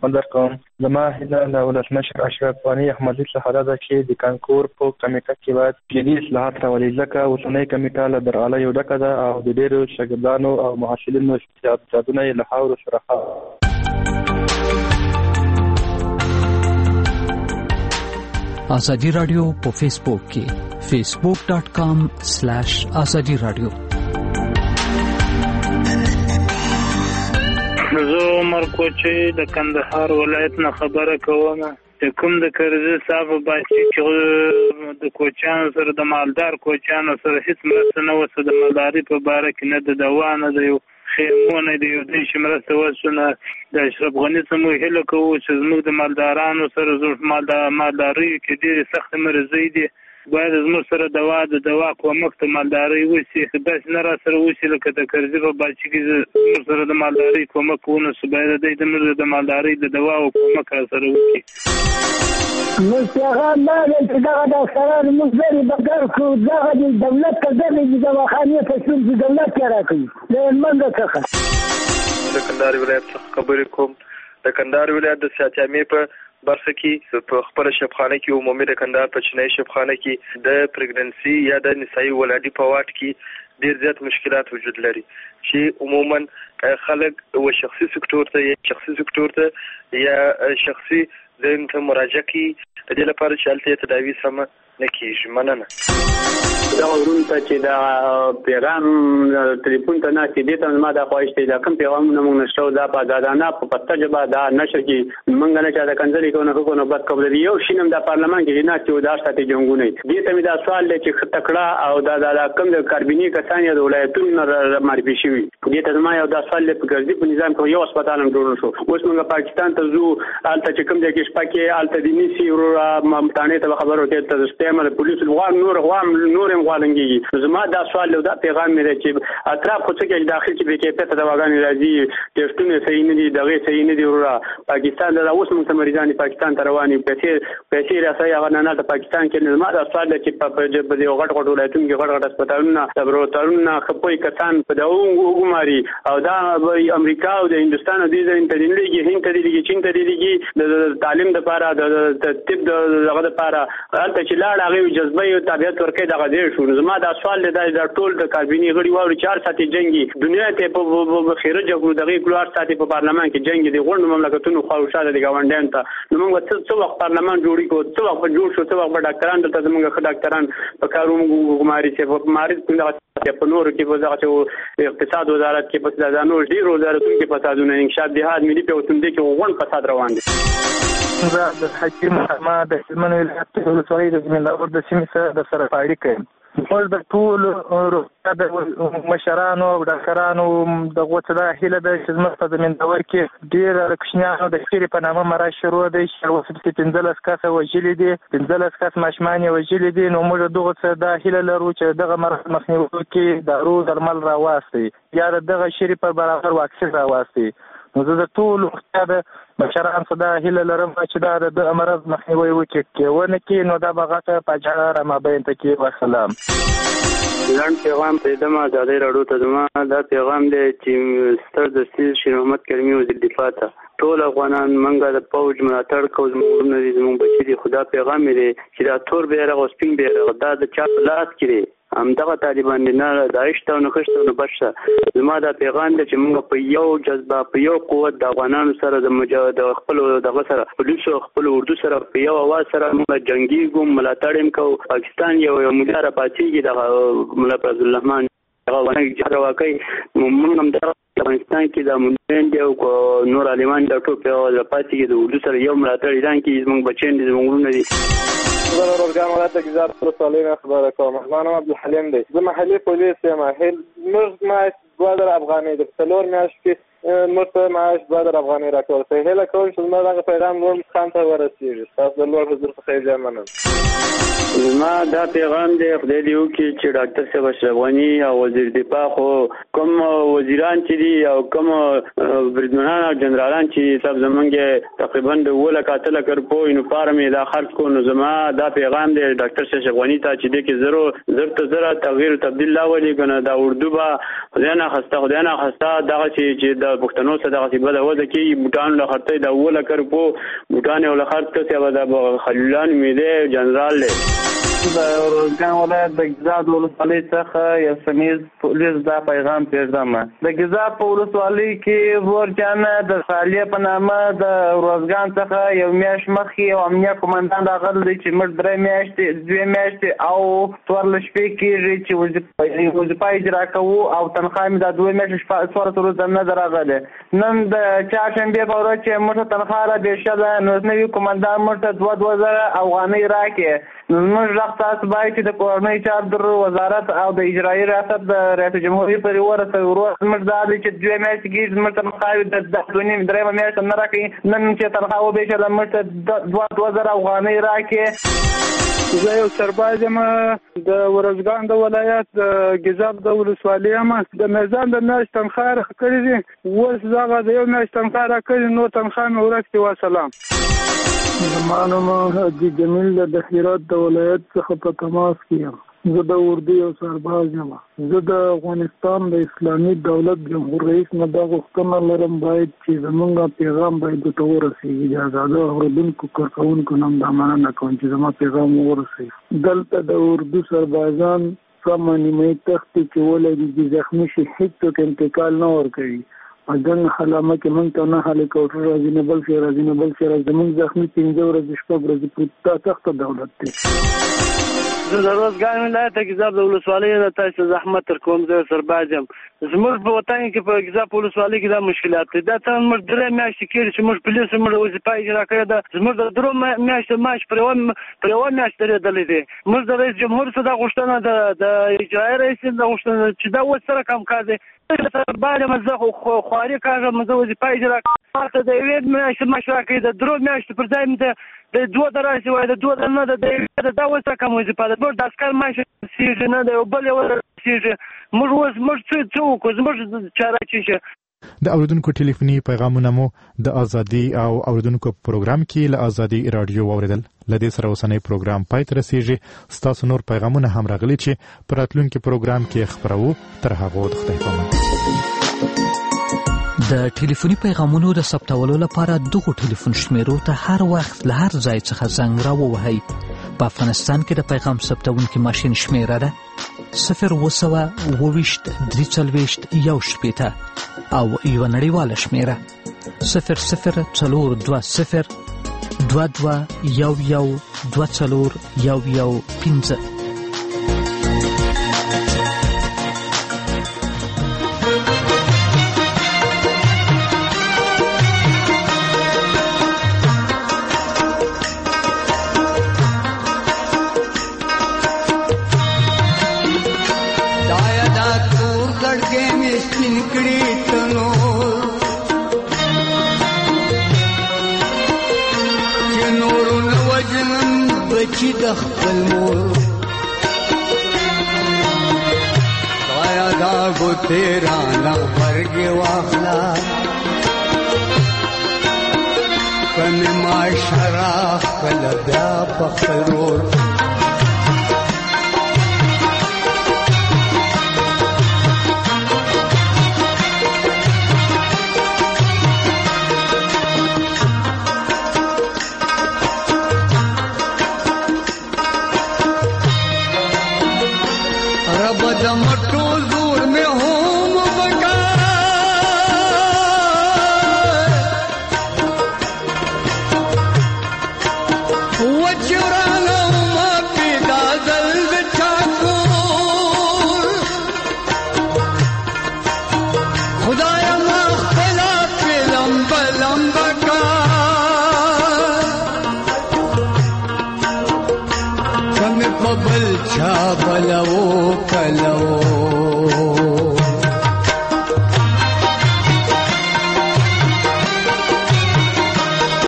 خبر کوم. زما هیله له ولسمشر اشرف غني احمدي څخه ده چې د کانکور په کمیټه کې باید جدي اصلاحات راولي، ځکه اوسنۍ کمیټه له برعلیو ډکه ده او د ډېرو شاګردانو او محصلینو استعدادونه یې له خاورو سره ازادي رادیو په فیسبوک کې facebook.com/ازادي رادیو. زه عمر کوچی د کندهار ولایت نه خبره کوم. کوم د کرزي صاحب باندې چې د کوچانو سره د مالدار کوچانو سره هیڅ مرسته نه وسه، د مالداري په باره کې نه د دوا نه د یو خیمونه د یو دې شمرسته وسونه د اشرف غني سمو هله کوو چې زموږ د مالدارانو سره زوړ مالداري کې ډېر سخت مرزي دي، باید زموږ سره دوا کومک ته مالداري وسی خدای نه را سره وسی لکه د کرزي په باچې کې زموږ سره د مالداري کومک ونه سو باید د مالداري د دوا او کومک سره وسی. مستغان ما چې دا د سران مزري بګر کو دا د دولت کډلې د دواخانې په څیر د دولت کې راکړي د منګه څخه. د کندهار ولایت څخه خبرې کوم. د کندهار ولایت د سیاتامي په برخه کې په خپل شفخانه کې عمومي د کندهار په چینای شفخانه کې د پریګننسي یا د نسایي ولادي په واټ کې ډیر زیات مشکلات وجود لري چې عموما خلک و شخصي سکتور ته یا شخصي ذهن ته مراجعه کوي د دې لپاره چې هلته تداوی سم نه کیږي. مننه. دا ورون ته چې دا پیغام ټلیفون ته نه چې دې ته ما دا خواهش دی دا کوم پیغامونه موږ نشو دا په ځانانه په پسته جبا دا نشر کې موږ نه چا د کنځلې کوونه بد قبل یو شینم د پارلمان کې نه چې دا ساتي جنگونه دې ته دا سوال دی چې تکړه او دا کوم د کاربینی کسان یا د ولایتونو معرفي شوی دې ته ما یو دا سوال په ګرځي په نظام کې یو هسپتال هم جوړ شو. اوس موږ پاکستان ته زو الته چې کوم د کې شپکه الته د نیسی ورو ممتانه ته خبرو ته د سپېمل پولیس نور غوالنګي. زما دا سوال دا پیغام مې دی چې اطراف خو څه کې داخل چې به کې ته دواګانې راځي ټیسټونه صحیح نه دي دغه صحیح نه دي ورا پاکستان دا اوس موږ مریضان پاکستان ته رواني پیسې راځي هغه نه د پاکستان کې زما دا سوال چې په دې غټ ولایتونو کې غټ هسپتالونه لابراتوارونه خپوي کسان په دغه وګماري او دا امریکا او د هندستان د دې انټرنیټي هند ته دي چین ته دي د تعلیم لپاره د طب دغه لپاره البته چې لاړ هغه جذبه او طبيعت ورکه دغه دې شو. زما دا سوال دی دا ټول د کاربینی غړي ووري 4 ساعتې جنگي دنیا ته په خیره جګړو دغه کلوار ساعتې په پارلمان کې جنگي دي غوړ مملکتونو خواوشاله دي ګاونډیان ته نو موږ څه وخت پارلمان جوړی کو څه وخت جوړ شو څه وخت ډاکټران ته موږ ډاکټران په کاروم ګماري چې په مارید په نور کې په ځکه اقتصاد وزارت کې په ځانو ډیر وزارتونو کې فسادونه انشاء جهاد ملي په وتوندې کې وغون فساد روان دي. د حکیم محمد د هلمند ولایت ولسوالۍ د زمینداور د سیمې سره د سره اړیکه موږ د ټول د مشرانو او ډاکټرانو د غوڅه د هیله د خدمت په زمینداور کې ډیر رکشنیانو د شری په نامه مرای شروع دي چې وسط کې 15 کس وژلي دي 15 کس ماشمان وژلي دي. نو موږ دغه څه د هیله لرو چې دغه مرض مخنیوي کې دارو درمل راوستي یا دغه شری په برابر واکسین راوستي. نو زه د ټول د بشران صدا هیله لرم چې دا د مرض مخنیوي وکړي ونه کې نو دا بغاته پاجا را مابین ته کې وسلام. لاند پیغام پیدا ما د راډیو ته زما دا پیغام دی چې ستر د سیل شیر محمد کرمی وزیر دفاع ته ټول افغانان منګه د پوج ملاتړ کوو زموږ نه زموږ بچی دی خدا پیغام دی چې دا تور بیرغ او سپین بیرغ دا د چا په لاس کې همدغه طالبان نه داعش ته نو خشته نو بشه. زما دا پیغام دی چې موږ په یو جذبه په یو قوت د افغانانو سره د مجاهد خپل دغه سره پولیسو خپل اردو سره په یو اواز سره موږ جنگي ګم ملاتړ کوو. پاکستان یو ملاره پاتېږي د مولا عبد الرحمن هغه باندې چې واقعي موږ هم د افغانستان کې د مونږ او نور عالمان د ټول په پاتېږي د اردو سره یو ملاتړ اعلان کوي زموږ بچین دي زموږ نه دي. زه روزګان ولایت کې زار ولسوالۍ خبره کوم. زما نوم عبدالحلیم دی. زه محلي پولیس یم. موږ معاش 2000 افغانۍ د څلور میاشتې کې موږ ته معاش 2000 افغانۍ راکول. هیله کوم چې زما دغه پیغام نور خان ته ورسیږي. تاسو د لوړ حضور څخه یې مننه. ما دا پیغام دی خدای دې وکړي چې ډاکټر صاحب اشرف غني او وزیر دفاع خو کوم وزیران چې دي او کوم بریدمنان او جنرالان چې سب زمونږ تقریبا د 1.3 روپو یونیفارم دا خرڅ کو نو زما دا پیغام دی ډاکټر اشرف غني ته چې دې کې زره تغییر تبدیل لاولي کنه دا اردو با خدای نه خسته دغه چې د پښتنو سره دغه څه بده وځي کې بوتان له خرڅې دا 1 روپو بوتان له خرڅ کسي به د خلیلان میده جنرال له د روزګان ولایت د ګیزاب ولسوالۍ څخه یو سمیز پولیس دا پیغام پېږدم. د ګیزاب په ولسوالۍ کې ورجانه د صالح په نامه د روزګان څخه یو میاشت مخکې یو امنیه قومندان راغلی دی چې موږ 2 میاشتې او 14 شپې کېږي چې وظیفه اجرا کوو او تنخواه مې دا 2 میاشتې 14 ورځې نه ده راغلی. نن د چهارشنبې په ورځ چې موږ ته تنخواه رابېښه ده نو نوي قومندان موږ ته 2000 افغانۍ راکړې. موږ تاسو باید چې د کورنۍ چارو وزارت او د اجرایي ریاست د رئیس جمهوریت پورې ورسوي. موږ دا دی چې 2 میاشتې کېږي موږ تنخواه د 2.5 میاشتې نه راکوي. نن چې تنخواه وبېښله موږ ته 2000 افغانۍ راکړې. زه یو سرباز یم د ورزګان د ولایت د ګیزاب د ولسوالۍ یم. د میزان د میاشت تنخواه راکړې دي اوس دغه د یو میاشت تنخواه راکړې نو تنخواه مې ورکړې. وسلام. زما نوم حاجي جمیل د هرات د ولایت څخه په تماس کې یم. زه د اردو یو سرباز یم. زه د افغانستان د اسلامي دولت جمهور رئیس نه دا غوښتنه لرم باید چې زمونږ پیغام باید ورته ورسېږي. د آزاده اورېدونکو کارکوونکو نه هم دا مننه کوم چې زما پیغام ورسېږي. دلته د اردو سربازان سمه نیمایي تختې چې ولري چې زخمي شي هېڅوک انتقال نه ورکوي. جنګ حلامه کې مونږ ته نه هلیکاپټر راځي نه بل شی راځي زمونږ زخمي 15 ورځې 6 ورځې پروت تخته دولت دی. زه د روزګان ولایت د ګیزاب د ولسوالۍ نه تاسو زحمت تر کوم زه سرباز یم. زموږ په وطن کې په ګیزاب ولسوالۍ کې دا مشکلات دي. دا ته موږ 3 میاشتې کېږي چې موږ پولیس موږ وظیفه اجرا کړې ده. زموږ د 3 میاشتې معاش پر یوه میاشت درېدلی دی. موږ د رئیس جمهور څخه دا غوښتنه د اجرایي رئیس دا غوښتنه چې دا اوس سره کم کار دی. سرباز یم زه خو خواري کاږم زه وظیفه اجرا ماته د 1 میاشتې معاش راکوي د 3 میاشتې پر ځای مې د 2 دراسي وای د 2 نه د دا اوس کم وظیفه ده. موږ د عسکر معاش سیږي نه د یو بل یو سیږي. موږ څه وکړو زموږ چاره چی شي. د اوریدونکو ټلیفوني پیغامونه مو د ازادي او اوریدونکو پروګرام کې له ازادي رادیو اوریدل. لدې سره اوسنۍ پروګرام پای ته رسیږي. ستاسو نور پیغامونه هم راغلي چې پر راتلونکي پروګرام کې خبرو. تر هغه وخت خدای پامان. د ټلیفوني پیغامونو د ثبتولو لپاره دغه ټلیفون شمیرو ته هر وخت له هر ځای څخه زنګ راووهئ. په افغانستان کې د پیغام ثبتونکي ماشین شمیره ده 0202341 او یو نړیواله شمیره 002022112415. چې د خپل مور دایا دا ګوتې رانه ورګې واخلا کمې معاشره کله بیا په خپل رور بل چا بلو کلو